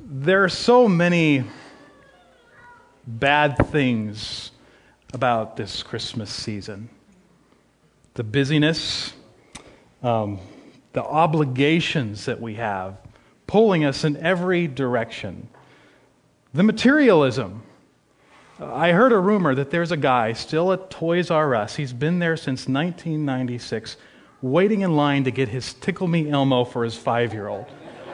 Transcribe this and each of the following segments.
There are so many bad things about this Christmas season. The busyness, the obligations that we have, pulling us in every direction. The materialism. I heard a rumor that there's a guy still at Toys R Us. He's been there since 1996, waiting in line to get his Tickle Me Elmo for his 5-year-old.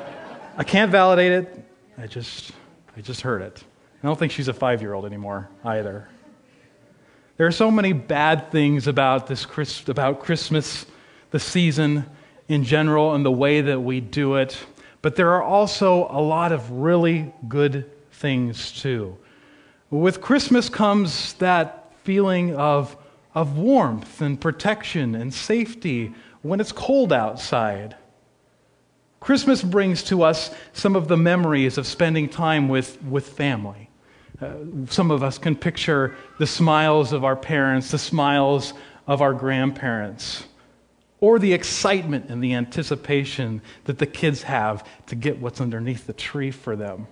I can't validate it. I just heard it. I don't think she's a 5-year-old anymore either. There are so many bad things about Christmas, the season in general, and the way that we do it. But there are also a lot of really good things too. With Christmas comes that feeling of warmth and protection and safety when it's cold outside. Christmas brings to us some of the memories of spending time with family. Some of us can picture the smiles of our parents, the smiles of our grandparents, or the excitement and the anticipation that the kids have to get what's underneath the tree for them.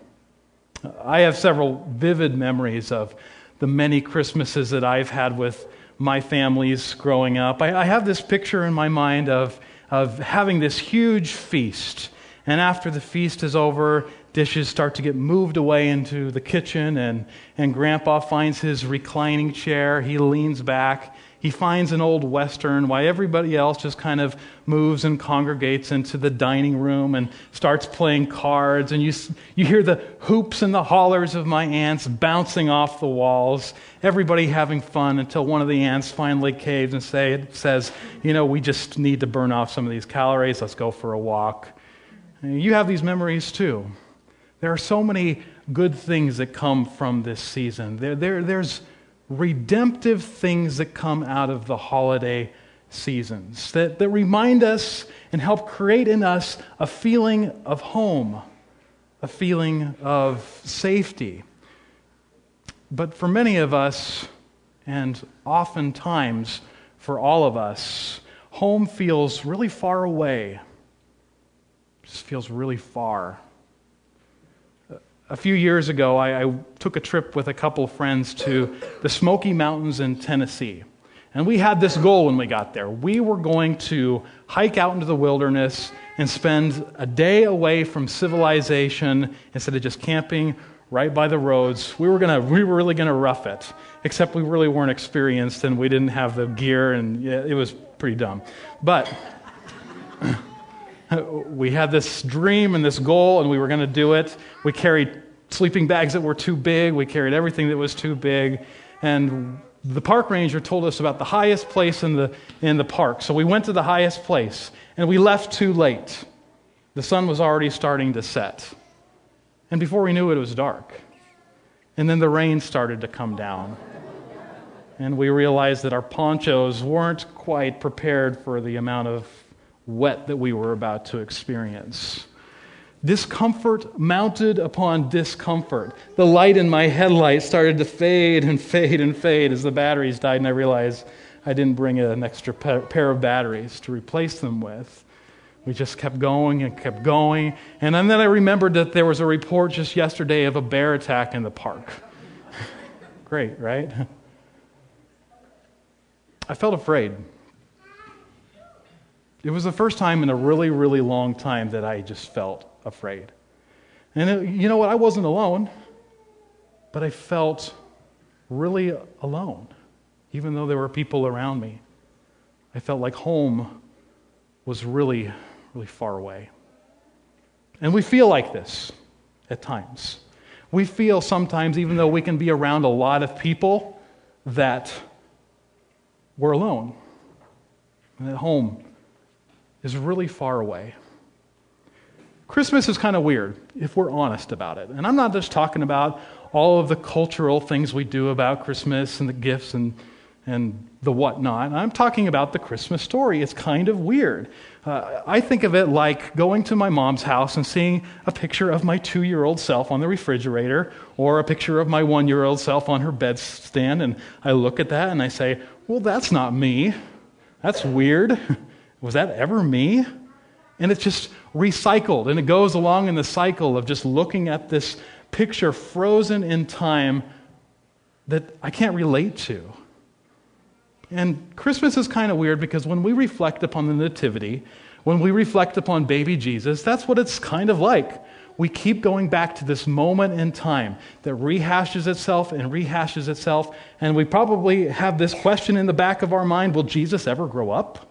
I have several vivid memories of the many Christmases that I've had with my families growing up. I have this picture in my mind of having this huge feast. And after the feast is over, dishes start to get moved away into the kitchen, and Grandpa finds his reclining chair. He leans back. He finds an old Western while everybody else just kind of moves and congregates into the dining room and starts playing cards. And you hear the hoops and the hollers of my aunts bouncing off the walls, everybody having fun until one of the aunts finally caves and says, we just need to burn off some of these calories. Let's go for a walk. And you have these memories too. There are so many good things that come from this season. There's redemptive things that come out of the holiday seasons that remind us and help create in us a feeling of home, a feeling of safety. But for many of us, and oftentimes for all of us, home feels really far away. It just feels really far. A few years ago, I took a trip with a couple of friends to the Smoky Mountains in Tennessee. And we had this goal when we got there. We were going to hike out into the wilderness and spend a day away from civilization instead of just camping right by the roads. We were really going to rough it, except we really weren't experienced and we didn't have the gear, and it was pretty dumb. But we had this dream and this goal, and we were going to do it. We carried sleeping bags that were too big. We carried everything that was too big. And the park ranger told us about the highest place in the park. So we went to the highest place, and we left too late. The sun was already starting to set. And before we knew it, it was dark. And then the rain started to come down. And we realized that our ponchos weren't quite prepared for the amount of wet that we were about to experience. Discomfort mounted upon discomfort. The light in my headlight started to fade and fade and fade as the batteries died, and I realized I didn't bring an extra pair of batteries to replace them with. We just kept going and kept going, and then I remembered that there was a report just yesterday of a bear attack in the park. Great, right? I felt afraid. It was the first time in a really, really long time that I just felt afraid. And you know what? I wasn't alone, but I felt really alone, even though there were people around me. I felt like home was really, really far away. And we feel like this at times. We feel sometimes, even though we can be around a lot of people, that we're alone. And at home is really far away. Christmas is kind of weird, if we're honest about it. And I'm not just talking about all of the cultural things we do about Christmas and the gifts and the whatnot. I'm talking about the Christmas story. It's kind of weird. I think of it like going to my mom's house and seeing a picture of my 2-year-old self on the refrigerator, or a picture of my 1-year-old self on her bedstand, and I look at that and I say, well, that's not me. That's weird. Was that ever me? And it's just recycled, and it goes along in the cycle of just looking at this picture frozen in time that I can't relate to. And Christmas is kind of weird because when we reflect upon the Nativity, when we reflect upon baby Jesus, that's what it's kind of like. We keep going back to this moment in time that rehashes itself, and we probably have this question in the back of our mind, will Jesus ever grow up?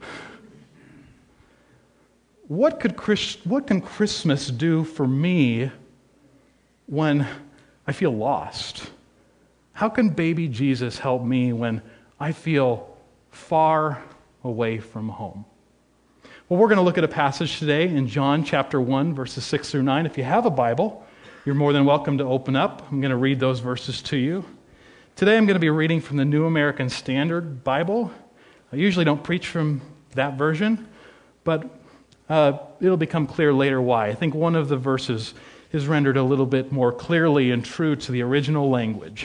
What can Christmas do for me when I feel lost? How can baby Jesus help me when I feel far away from home? Well, we're going to look at a passage today in John chapter 1, verses 6 through 9. If you have a Bible, you're more than welcome to open up. I'm going to read those verses to you. Today I'm going to be reading from the New American Standard Bible. I usually don't preach from that version, but it'll become clear later why. I think one of the verses is rendered a little bit more clearly and true to the original language.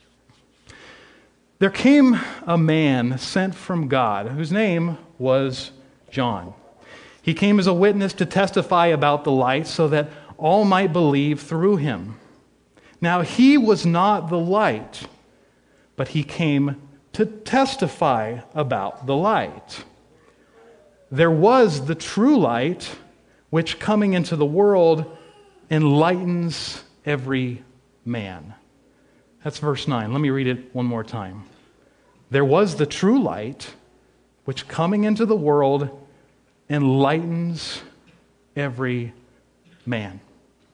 There came a man sent from God whose name was John. He came as a witness to testify about the light so that all might believe through him. Now he was not the light, but he came to testify about the light. There was the true light, which coming into the world enlightens every man. That's verse 9. Let me read it one more time. There was the true light, which coming into the world enlightens every man.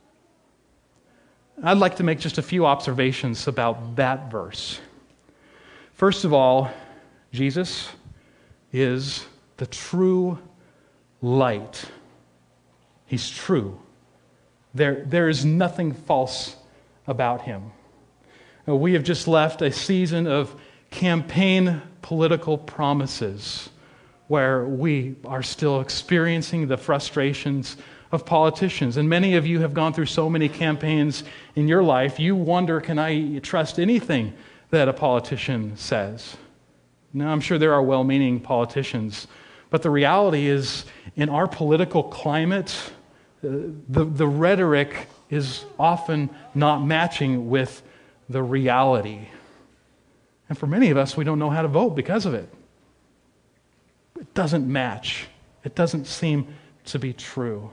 I'd like to make just a few observations about that verse. First of all, Jesus is the true light. He's true. There is nothing false about him. We have just left a season of campaign political promises where we are still experiencing the frustrations of politicians. And many of you have gone through so many campaigns in your life, you wonder, can I trust anything that a politician says? Now, I'm sure there are well-meaning politicians, but the reality is, in our political climate, the rhetoric is often not matching with the reality. And for many of us, we don't know how to vote because of it. It doesn't match. It doesn't seem to be true.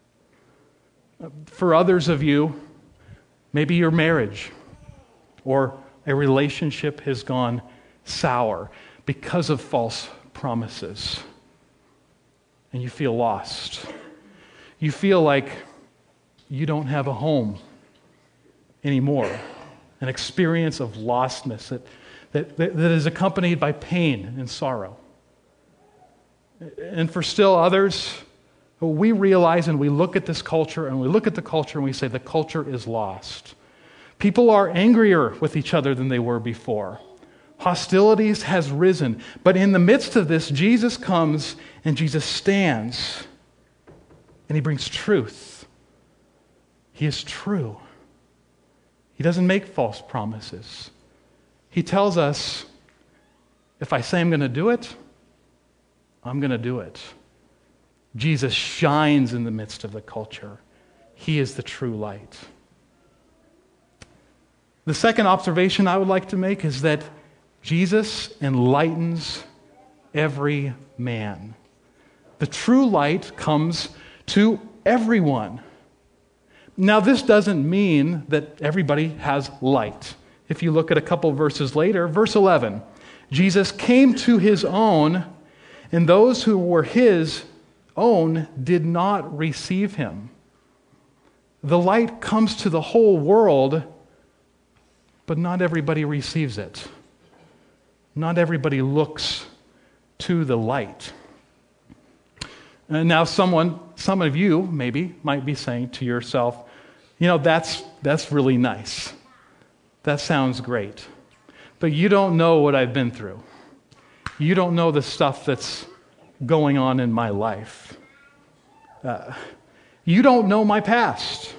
For others of you, maybe your marriage or a relationship has gone sour because of false promises. And you feel lost. You feel like you don't have a home anymore. An experience of lostness that is accompanied by pain and sorrow. And for still others, we realize and we look at this culture and we look at the culture and we say the culture is lost. People are angrier with each other than they were before. Hostilities has risen. But in the midst of this, Jesus comes and Jesus stands and he brings truth. He is true. He doesn't make false promises. He tells us, if I say I'm going to do it, I'm going to do it. Jesus shines in the midst of the culture. He is the true light. The second observation I would like to make is that Jesus enlightens every man. The true light comes to everyone. Now, this doesn't mean that everybody has light. If you look at a couple verses later, verse 11, Jesus came to his own, and those who were his own did not receive him. The light comes to the whole world, but not everybody receives it. Not everybody looks to the light. And now some of you maybe might be saying to yourself, that's really nice. That sounds great. But you don't know what I've been through. You don't know the stuff that's going on in my life. You don't know my past.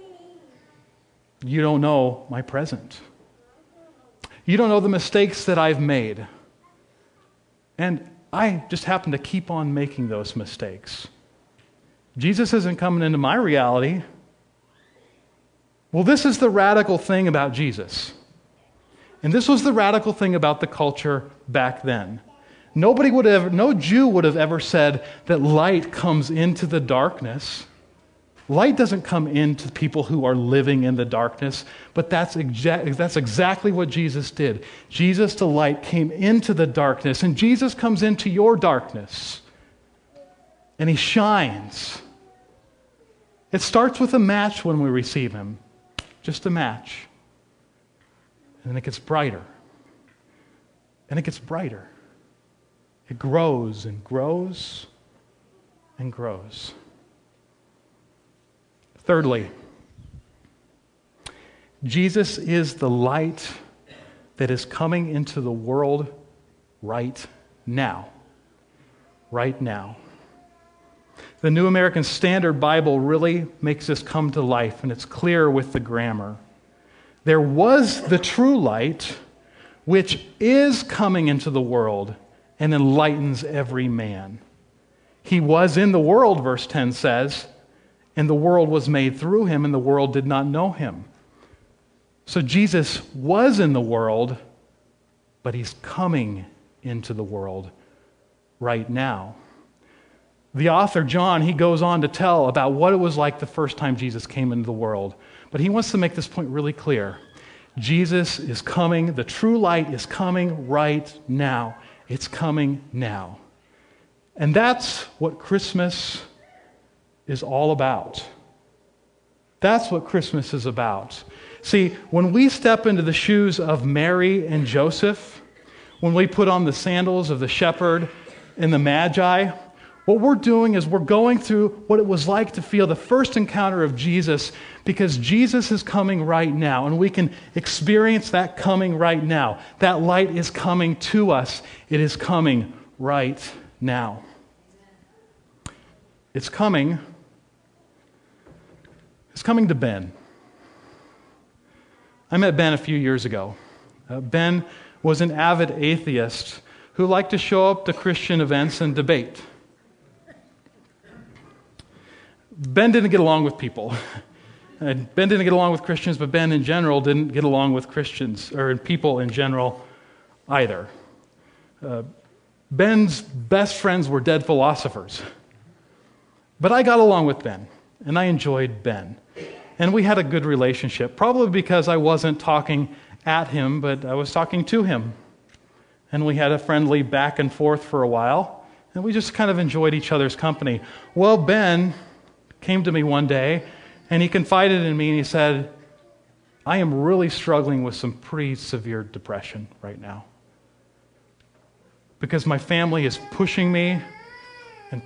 You don't know my present. You don't know the mistakes that I've made. And I just happen to keep on making those mistakes. Jesus isn't coming into my reality. Well, this is the radical thing about Jesus. And this was the radical thing about the culture back then. No Jew would have ever said that light comes into the darkness. Light doesn't come into people who are living in the darkness, but that's exactly what Jesus did. Jesus, the light, came into the darkness, and Jesus comes into your darkness, and he shines. It starts with a match when we receive him, just a match. And then it gets brighter, and it gets brighter. It grows and grows and grows. Thirdly, Jesus is the light that is coming into the world right now. Right now. The New American Standard Bible really makes this come to life, and it's clear with the grammar. There was the true light, which is coming into the world and enlightens every man. He was in the world, verse 10 says, and the world was made through him, and the world did not know him. So Jesus was in the world, but he's coming into the world right now. The author, John, he goes on to tell about what it was like the first time Jesus came into the world. But he wants to make this point really clear. Jesus is coming. The true light is coming right now. It's coming now. And that's what Christmas is all about. That's what Christmas is about. See, when we step into the shoes of Mary and Joseph, when we put on the sandals of the shepherd and the magi, what we're doing is we're going through what it was like to feel the first encounter of Jesus, because Jesus is coming right now, and we can experience that coming right now. That light is coming to us. It is coming right now. It's coming to Ben. I met Ben a few years ago. Ben was an avid atheist who liked to show up to Christian events and debate. Ben didn't get along with people. Ben didn't get along with Christians, but Ben in general didn't get along with Christians, or people in general either. Ben's best friends were dead philosophers. But I got along with Ben, and I enjoyed Ben. And we had a good relationship, probably because I wasn't talking at him, but I was talking to him. And we had a friendly back and forth for a while, and we just kind of enjoyed each other's company. Well, Ben came to me one day, and he confided in me, and he said, I am really struggling with some pretty severe depression right now. Because my family is pushing me, and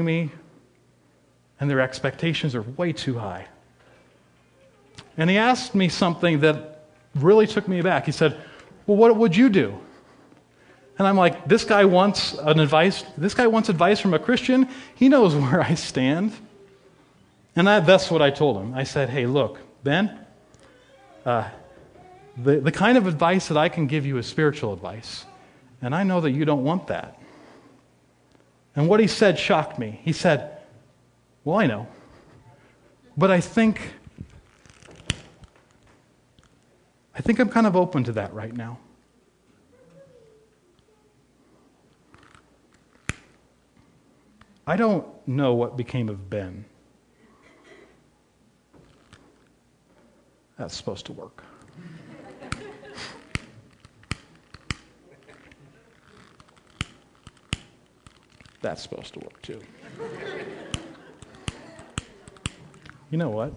their expectations are way too high. And he asked me something that really took me aback. He said, well, what would you do? And I'm like, this guy wants advice from a Christian. He knows where I stand. And that's what I told him. I said, hey, look, Ben, the kind of advice that I can give you is spiritual advice. And I know that you don't want that. And what he said shocked me. He said, well, I know. But I think I'm kind of open to that right now. I don't know what became of Ben. That's supposed to work. That's supposed to work too. You know what?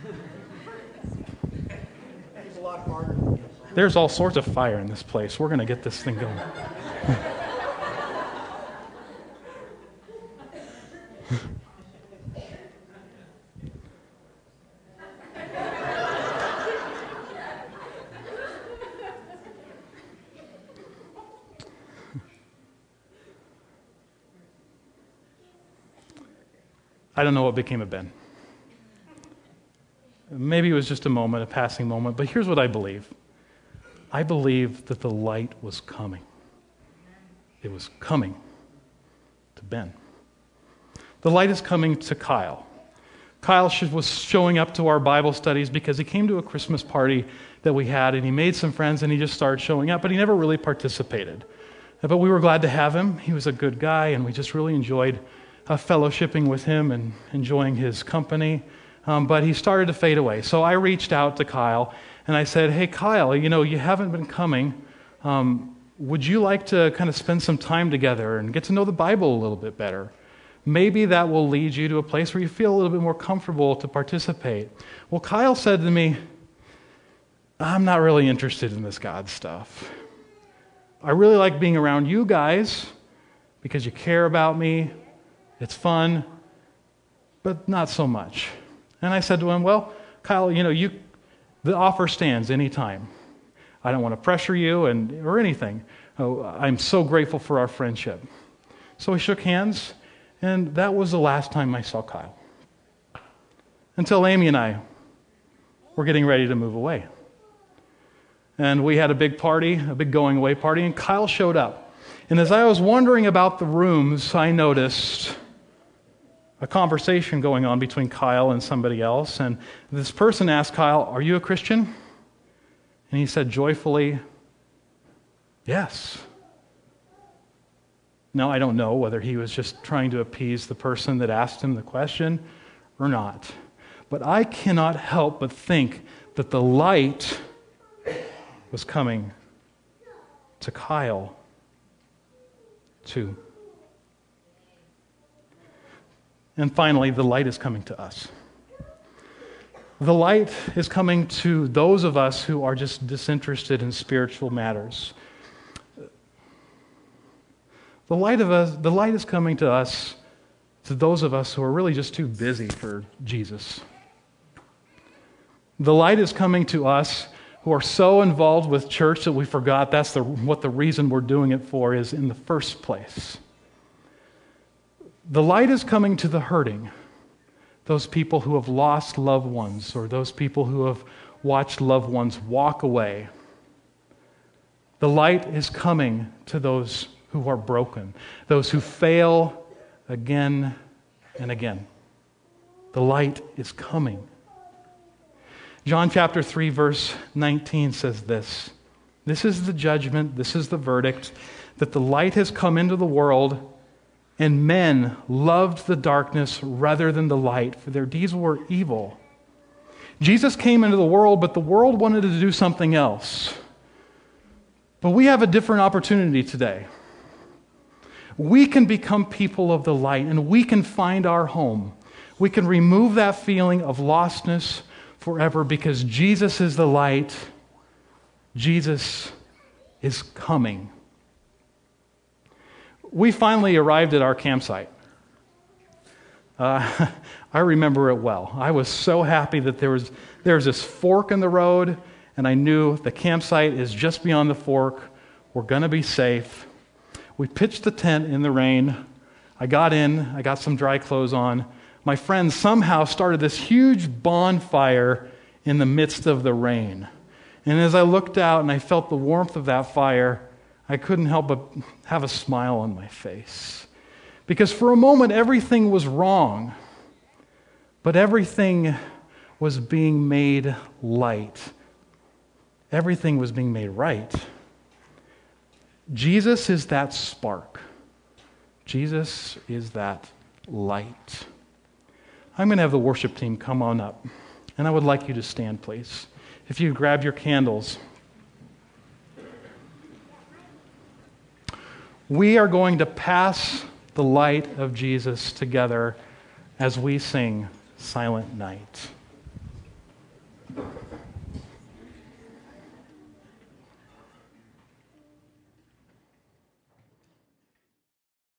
It's a lot harder. There's all sorts of fire in this place. We're going to get this thing going. I don't know what became of Ben. Maybe it was just a moment, a passing moment, but here's what I believe. I believe that the light was coming. It was coming to Ben. The light is coming to Kyle. Kyle was showing up to our Bible studies because he came to a Christmas party that we had, and he made some friends, and he just started showing up, but he never really participated. But we were glad to have him. He was a good guy, and we just really enjoyed fellowshipping with him and enjoying his company. But he started to fade away. So I reached out to Kyle, and I said, hey, Kyle, you haven't been coming. Would you like to kind of spend some time together and get to know the Bible a little bit better? Maybe that will lead you to a place where you feel a little bit more comfortable to participate. Well, Kyle said to me, I'm not really interested in this God stuff. I really like being around you guys because you care about me. It's fun, but not so much. And I said to him, well, Kyle, the offer stands anytime. I don't want to pressure you or anything. I'm so grateful for our friendship. So we shook hands, and that was the last time I saw Kyle. Until Amy and I were getting ready to move away. And we had a big party, a big going away party, and Kyle showed up. And as I was wondering about the rooms, I noticed a conversation going on between Kyle and somebody else. And this person asked Kyle, are you a Christian? And he said joyfully, yes. Now, I don't know whether he was just trying to appease the person that asked him the question or not. But I cannot help but think that the light was coming to Kyle too. And finally, the light is coming to us. The light is coming to those of us who are just disinterested in spiritual matters. The light is coming to us, to those of us who are really just too busy for Jesus. The light is coming to us who are so involved with church that we forgot what the reason we're doing it for is in the first place. The light is coming to the hurting, those people who have lost loved ones or those people who have watched loved ones walk away. The light is coming to those who are broken, those who fail again and again. The light is coming. John chapter 3, verse 19 says this. This is the judgment, this is the verdict, that the light has come into the world, and men loved the darkness rather than the light, for their deeds were evil. Jesus came into the world, but the world wanted to do something else. But we have a different opportunity today. We can become people of the light, and we can find our home. We can remove that feeling of lostness forever because Jesus is the light. Jesus is coming. We finally arrived at our campsite. I remember it well. I was so happy that there was this fork in the road, and I knew the campsite is just beyond the fork. We're going to be safe. We pitched the tent in the rain. I got in. I got some dry clothes on. My friends somehow started this huge bonfire in the midst of the rain. And as I looked out and I felt the warmth of that fire, I couldn't help but have a smile on my face. Because for a moment, everything was wrong. But everything was being made light. Everything was being made right. Jesus is that spark. Jesus is that light. I'm going to have the worship team come on up. And I would like you to stand, please. If you grab your candles. We are going to pass the light of Jesus together as we sing Silent Night.